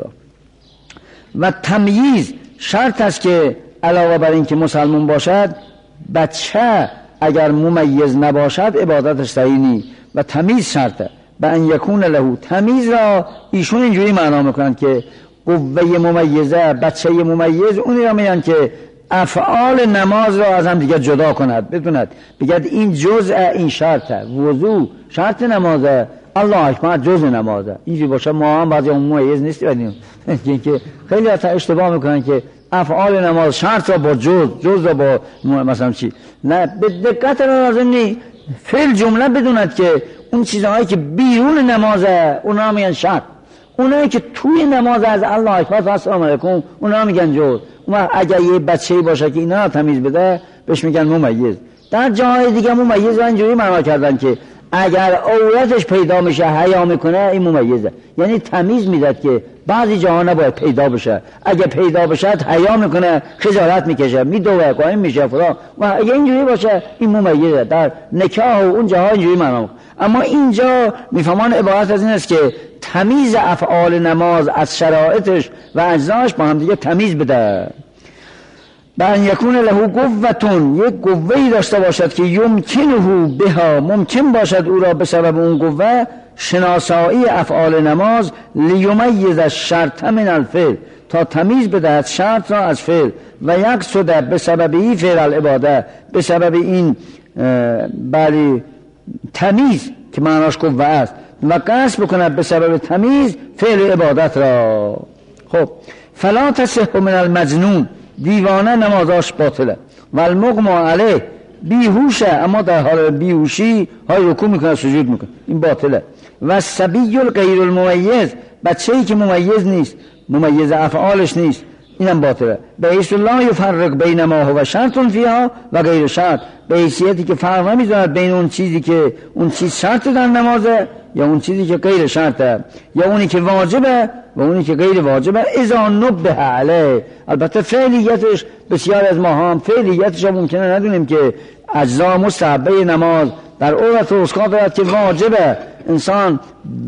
و تمییز شرط است که علاوه بر این که مسلمان باشد، بچه اگر ممیز نباشد عبادتش صحیح نیست و تمیز شرطه. به ان یکون له، تمیز را ایشون اینجوری معنا میکنن که قوه ممیزه، بچه ممیز، اونی را میگن که افعال نماز را از هم دیگه جدا کند، بدوند بگید این جزء این شرطه، وضو شرط نمازه، الله اکبر جزء نمازه. اینجوری باشه ما هم بعضی ممیز نیستی بدیم که خیلی از اشتباه میکنن که افعال نماز شرط را با جز، جز را با مثلا چی، نه به دقت را لازم نی فعل جمله بدوند که اون چیزهایی که بیرون نمازه اونا میگن شرط، اونایی که توی نماز از الله اکبر و السلام علیکم اونا میگن جز. اما اگر یه بچه‌ای باشه که اینا تمیز بده بهش میگن ممیز. در جاهای دیگه ممیز رو اینجوری معنا کردن که اگر عورتش پیدا میشه حیا میکنه این ممیزه، یعنی تمیز میداد که بعضی جاها نباید پیدا بشه، اگه پیدا بشه حیا میکنه، خجالت میکشه، میدوه، قایم میشه فلان، و اگه اینجوری باشه این ممیزه. در نکاح و اون جاها اینجوری معنا میکنه. اما اینجا میفهمان عبارت از این است که تمیز افعال نماز از شرایطش و اجزاش با هم دیگه تمیز بده. بان یکون له قوتون، یک قوه‌ای داشته باشد که یمکنه بها، ممکن باشد او را به سبب اون قوه شناسایی افعال نماز، لیمیز الشرط من الفعل، تا تمیز بدهد شرط را از فعل، و یقصد به سبب این فعل العباده، به سبب این بلی تمیز که معناش قوه است، و قصد بکند به سبب تمیز فعل عبادت را. خب فلا تصح من المجنون، دیوانه نمازاش باطله، و المغمى علیه بیهوشه اما در حال بیهوشی های رکوع میکنه سجود میکنه این باطله. و الصبی الغیر الممیز، بچه‌ای که ممیز نیست، ممیز افعالش نیست، اینم باطله. به حیث لا یفرق بین ما هو شرط فیها و غیر شرط، به حیثیتی که فرق نمیذارد بین اون چیزی که اون چیز شرط در نمازه یا اون چیزی که غیر شرطه، یا اونی که واجبه و اونی که غیر واجبه. اذا نبه علیه، البته فعلیتش بسیار از ما هم فعلیتش هم ممکنه ندونیم که اجزا مستحبه نماز در عرف و اسقاط دارد که واجبه انسان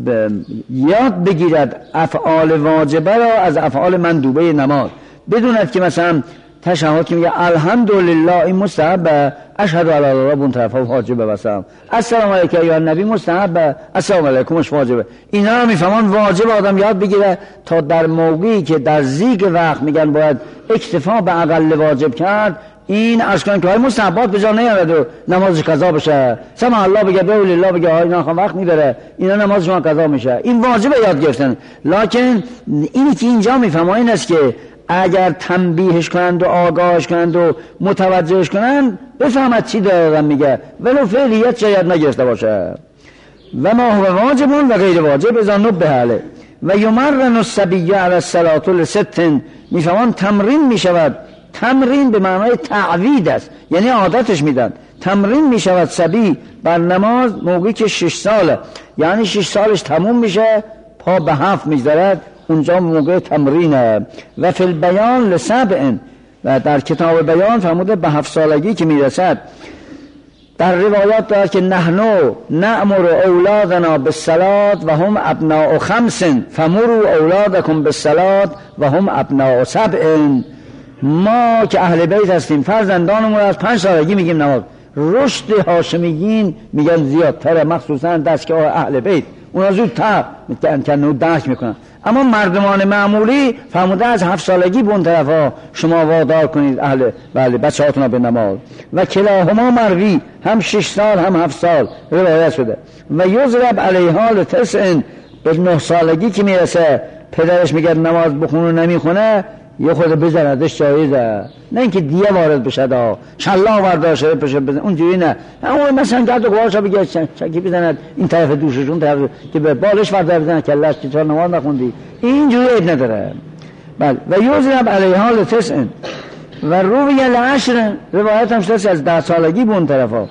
یاد بگیرد افعال واجبه را از افعال مندوبه نماز، بدوند که مثلا تشهد که میگه الحمدلله این مستحبه، اشهد ان لا اله الا الله اون طرفا واجبه، مثلا السلام علیکم یا نبی مستحبه، السلام علیکمش واجبه. اینا رو میفهمان واجب آدم یاد بگیره تا در موقعی که در زیگ وقت میگن باید اکتفا به اقل واجب کرد، این اشکان که های مستحبات به جا نیارد و نمازش قضا بشه، سمع الله بگه به الله بگه های اینا وقت میبره، اینا نماز شما قضا میشه. این واجبه یاد گرفتن. لکن اینی که اینجا میفهمن این است که اگر تنبیهش کنند و آگاهش کنند و متوجهش کنند بفهمد چی دارم میگه، ولو فعلیت شاید نگرفته باشه. و ما هو واجبون و غیر واجب اذا نبه علیه. و یمرن الصبی علی الصلاة لست، میفهمن تمرین میشود. تمرین به معنای تعوید است، یعنی عادتش میدن. تمرین میشود صبی بر نماز موقعی که شش ساله، یعنی شش سالش تموم میشه پا به هفت میذارد، اونجا موقع تمرینه. و فی البیان لسبع، و در کتاب بیان فرموده به هفت سالگی که میرسد. در روایات دارد که نحنو نأمر اولادنا بالصلاة و هم ابناء خمس فمروا اولادکم بالصلاة و هم ابناء سبع. ما که اهل بیت هستیم فرزندانمون از پنج سالگی میگیم نماز. رشد هاشمیین میگن زیادتره، مخصوصا دستگاه اهل بیت اونا زودتر کنو درک میکنن. اما مردمان معمولی فرموده از هفت سالگی به اون طرف ها شما وادار کنید اهل بله بچه هاتون به نماز. و کلاهما مروی، هم شش سال هم هفت سال روایت شده. و یضرب علیها لتسع، به نه سالگی که میرسه پدرش میگه نماز بخونه نمیخونه یه خود بزندش جایزه، نه اینکه دیه وارد بشه دا شلا ورداشه بشه بزن اونجوری نه. اون مثلا گرد و غبارشو بگه چکی بزند این طرف دوششون طرف که به بالش ورده بزنه کلش که چرا نماز نخوندی، اینجوری عیب نداره. بله. و یضرب علیها لتسع و روی العشر، روایت هم شده از ده سالگی به اون طرفا.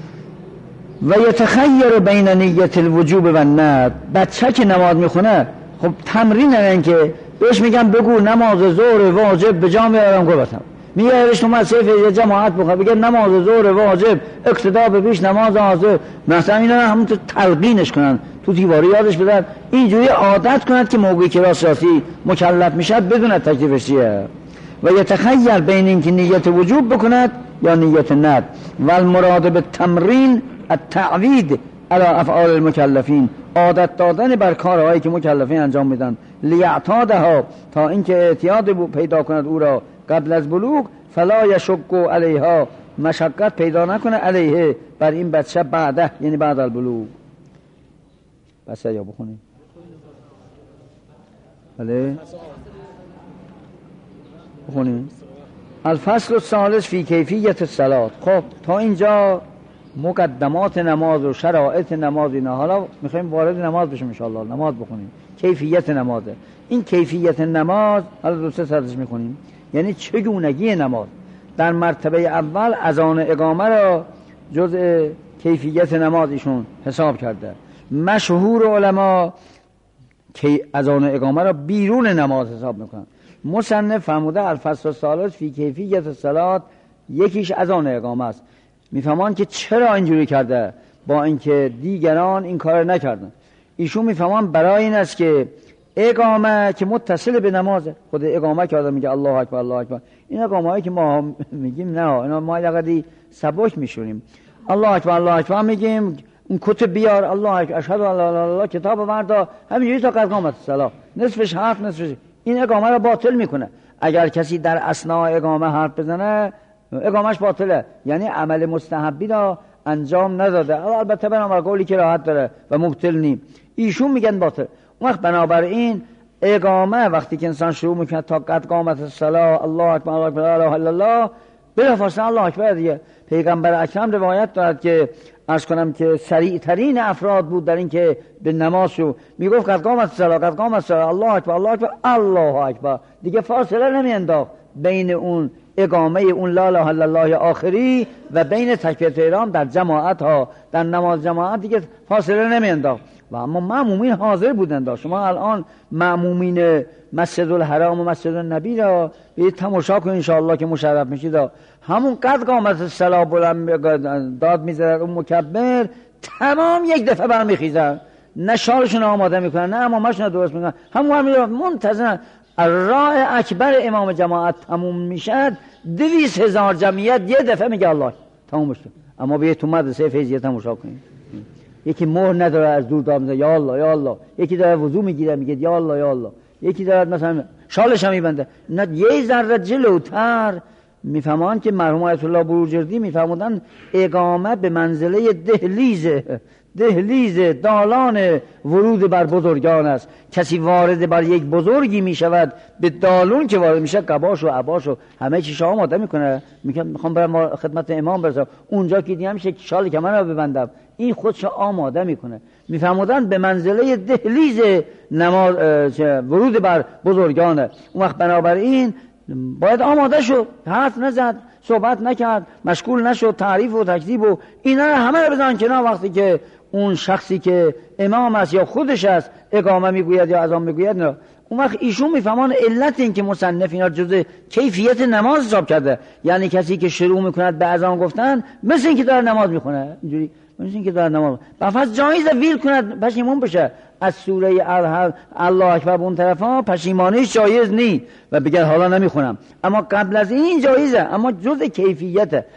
و یتخیر بین نیت الوجوب و الندب، بچه که نماز میخونه خب تمرین هستن که بهش میگم بگو نماز ظهر واجب به جا میارم گفتم میگه شما سه جماعت بخواه بگه نماز ظهر واجب اقتدا به پیش نماز حاضر مثلا اینا همون تو تلقینش کنن تو دیواری یادش بدن اینجوری عادت کنند که موقعی که راست مکلف میشد بدون تکلیفش چیه و یتخیر بین اینکه نیت وجوب بکند یا نیت ند و المراد به تمرین التعوید علی افعال المکلفین عادت دادن بر کارهایی که مکلفین انجام میدن لیعتادها تا اینکه اعتیاد پیدا کند او را قبل از بلوغ فلا یشک علیها مشقت پیدا نکنه علیه بر این بچه بعده یعنی بعد البلوغ. بس یا بخونیم بله بخونیم الفصل الثالث فی کیفیت الصلاة. خب تا اینجا مقدمات نماز و شرایط نماز اینا، حالا میخوایم وارد نماز بشیم ان شاء الله. نماز بخونیم کیفیت نمازه. این کیفیت نماز حالا دو سه سطرش میخونیم یعنی چگونگی نماز. در مرتبه اول اذان اقامه را جزء کیفیت نماز ایشون حساب کرده. مشهور علما که اذان اقامه را بیرون نماز حساب میکنن. مصنف فرموده الفصل الثالث فی کیفیت الصلاة یکیش اذان اقامه است. میفهمان که چرا اینجوری کرده با اینکه دیگران این کار نکردن. ایشون میفهمان برای این است که اقامه که متصل به نمازه. خود اقامه که آدم میگه الله اکبر الله اکبر، این اقامه هایی که ما میگیم نه اینا ما لقدی سبک میشونیم. الله اکبر الله اکبر میگیم اون کتب بیار الله اکبر اشهد ان لا اله الا الله کتاب وردا همینجوری تا قد قامت الصلاه نصفش حرف نصفش این اقامه رو باطل میکنه. اگر کسی در اثناء اقامه حرف بزنه اقامهش باطله، یعنی عمل مستحبی را انجام نداده. البته بنابر قولی که راحت داره و مبطل نیم ایشون میگن باطل. اون وقت بنابراین اقامه وقتی که انسان شروع میکنه تا قد قامت الصلاه الله اکبر الله اکبر لا اله الا الله بلافاصله الله اکبر دیگه. پیغمبر اکرم روایت دارد که عرض کنم که سریع ترین افراد بود در این که به نماز شو میگفت قد قامت الصلاه قد قامت الصلاه الله اکبر الله اکبر الله اکبر، دیگه فاصله نمیانداخت بین اون اقامه اون لا اله الا الله آخری و بین تکبیرات احرام در جماعت ها در نماز جماعت دیگه فاصله نمیانداخت. و اما مأمومین حاضر بودند. شما الان مأمومین مسجد الحرام و مسجد النبی را به تماشا کنید ان شاء الله که مشرف میشید. همون قد قامت الصلاه بلند داد میذارن اون مکبر تمام یک دفعه برمیخیزن، نه شالشون آماده میکنن نه امامشون درست میکنن، همون هم منتظرن راه اکبر امام جماعت تموم میشد دویست هزار جمعیت یه دفعه میگه الله تموم شد. اما بیایید تو مدرسه فیضیه تماشا کنید، یکی مهر نداره از دور داد میزنه یا الله یا الله، یکی داره وضو میگیره میگه یا الله یا الله، یکی داره مثلا شالش هم میبنده. نه یه ذره جلوتر میفهمان که مرحوم آیت الله بروجردی میفهمودن اقامه به منزله دهلیزه دهلیز دالان ورود بر بزرگان است. کسی وارد بر یک بزرگی میشود به دالون که وارد میشه قباش و عباش و همه چیش آماده میکنه، میگه میخوام برم خدمت امام برسم اونجا که دیدم میشه شال که من رو ببندم، این خودش آماده میکنه. میفهمودن به منزله دهلیز نماز ورود بر بزرگانه. اون وقت بنابراین باید آماده شد، حرف نزد، صحبت نکرد، مشغول نشد، تعریف و تکذیب و اینا رو همه رو بزن کنار. وقتی که اون شخصی که امام است یا خودش است اقامه میگوید یا اذان میگوید نه، اون وقت ایشون میفهمان علت این که مصنف اینا جزء کیفیت نماز حساب کرده. یعنی کسی که شروع میکند به اذان گفتن مثل این که داره نماز میخونه، اینجوری مثل این که داره نماز بفرض جایزه ویل کند پشیمون بشه از سوره الله اکبر اون طرفا پشیمانیش جایز نی و بگه حالا نمیخونم، اما قبل از این جایزه. اما جزء کیفیت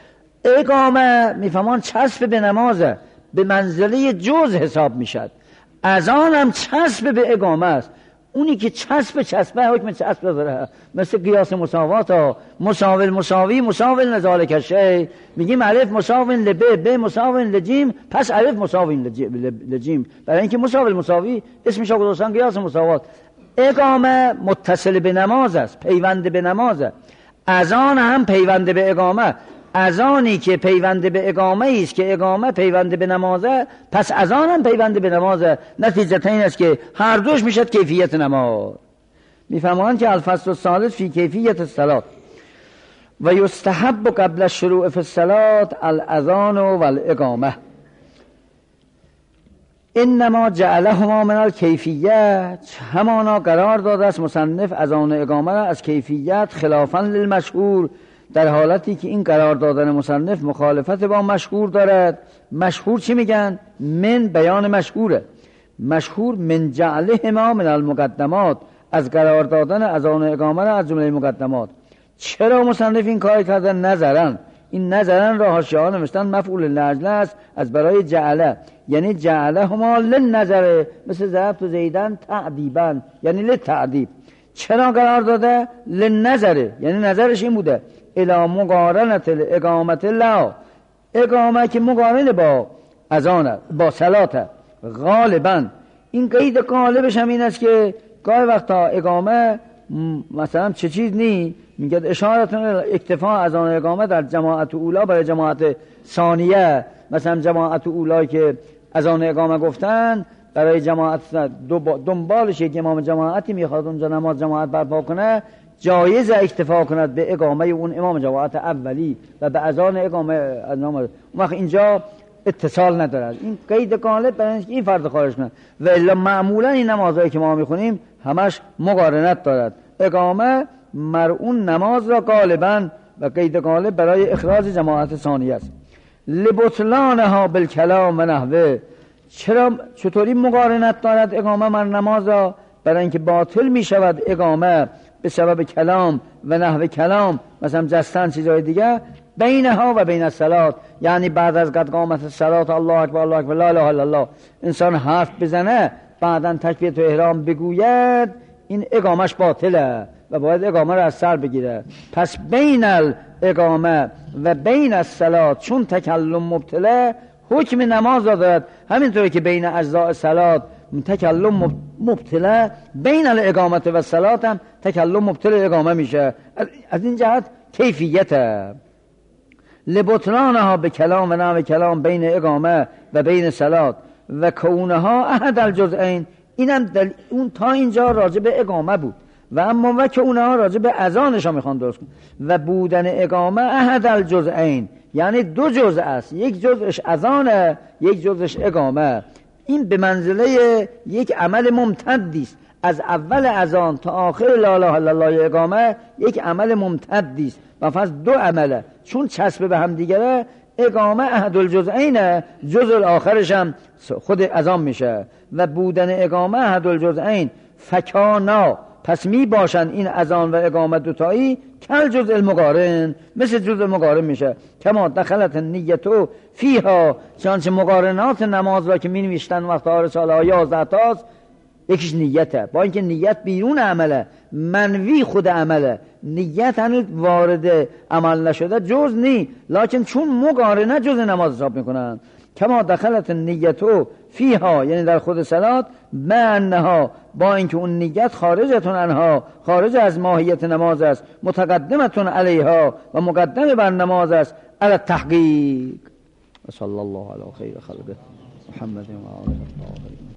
اقامه میفهمان چسب به نمازه، به منزله جز حساب میشد. اذان هم چسب به اقامه است. اونی که چسب چسبه حکم چسب داره، مثل قیاس مساوات ها، مساوی مساوی مساوی لذالک شیء، میگیم الف مساوی لب ب مساوی لجیم پس الف مساوی لجیم، برای اینکه مساوی مساوی اسمش گذاشتن قیاس مساوات. اقامه متصل به نماز است، پیوند به نماز است. اذان هم پیوند به اقامه. اذانی که پیوند به اقامه است که اقامه پیوند به نمازه، پس اذان هم پیوند به نمازه. نتیجه این است که هر دوش میشد کیفیت نماز. میفهمند که الفصل الثالث فی کیفیت الصلاة و یستحب قبل الشروع فی الصلاة الاذان و الاقامه. انما جعلهما من الکیفیت، همانا قرار داده است مصنف اذان اقامه را از کیفیت خلافا للمشهور، در حالتی که این قرار دادن مصنف مخالفت با مشهور دارد. مشهور چی میگن؟ من بیان مشهوره. مشهور من جعلهما من المقدمات، از قرار دادن اذان اقامه را از جمله مقدمات. چرا مصنف این کار کردن؟ نظرن، این نظرن را حاشیه ها نوشتن مفعول لاجل است از برای جعله، یعنی جعله هما للنظر، مثل ضربت زیدن تعدیبا، یعنی للتعدیب. چرا قرار داده؟ للنظر، یعنی نظرش این بوده الی مقارنت اقامت لا، اقامه که مقارنه با اذان با صلات. غالبا این قید غالبش هم این است که گاهی وقتا اقامه مثلا چه چیز نی، میگه اشارتون اکتفا اذان اقامه در جماعت اولا برای جماعت ثانیه، مثلا جماعت اولا که اذان اقامه گفتن برای جماعت دنبالش یک امام جماعتی میخواد اونجا نماز جماعت برپا کنه، جایز اکتفا کند به اقامه اون امام جماعت اولی و به اذان اقامه اذان. اون وقت اینجا اتصال ندارد. این قید غالب برای اینکه این فرض خارج کنه، و الا معمولا این نمازهایی که ما میخونیم همش مقارنت دارد. اقامه مرعون نماز را غالبا و قید غالب برای اخراج جماعت ثانیه است. لبطلانها بالکلام و نحوه، چرا چطوری مقارنت دارد اقامه مر نماز را؟ برای اینکه باطل می شود اقامه به سبب کلام و نحو کلام، مثلا جستن چیزهای دیگه، بینها و بین الصلات، یعنی بعد از قد قامت الصلات الله اکبر الله اکبر لا اله الا الله انسان حرف بزنه بعداً تکبیرت و احرام بگوید، این اقامش باطله و باید اقامه را از سر بگیره. پس بین الاقامه و بین الصلات چون تکلم مبتله حکم نماز را دارد، همینطوری که بین اجزاء صلات تکلم مبتله بین الاقامت و الصلات هم تکلم مبتله اقامه میشه. از این جهت کیفیته. لبطلانها به کلام و نحو کلام بین اقامه و بین صلات و کونها احد الجزئین، اینم دل... اون تا اینجا راجع به اقامه بود و اما و که اونها راجع به اذانش ها میخوان درست کن. و بودن اقامه احد الجزئین، یعنی دو جزء است، یک جزءش اذانه یک جزءش اقامه. این به منزله یک عمل ممتدی است، از اول اذان تا آخر لا اله الا الله اقامه یک عمل ممتدی است و پس دو عمله چون چسب به هم دیگره. اقامه احد الجزئین، جزء آخرش هم خود اذان میشه. و بودن اقامه احد الجزئین فکانا، پس می باشن این اذان و اقامت دوتایی کل جزء المقارن، مثل جزء مقارن میشه. کما دخلت نیتو فیها، چنانچه مقارنات نماز را که می نوشتن وقتا رساله ها یازده تاست، یکیش نیته، با اینکه نیت بیرون عمله، منوی خود عمله، نیت هنوز وارد عمل نشده جز نی، لکن چون مقارنه جز نماز حساب میکنن. کما دخلت نیتو فیها، یعنی در خود صلات، معنها با اینکه اون نیت خارجتون انها، خارج از ماهیت نماز است، متقدمتون علیها و مقدم بر نماز است، علی التحقیق. و صلی الله علی خیر خلقه محمد و آله.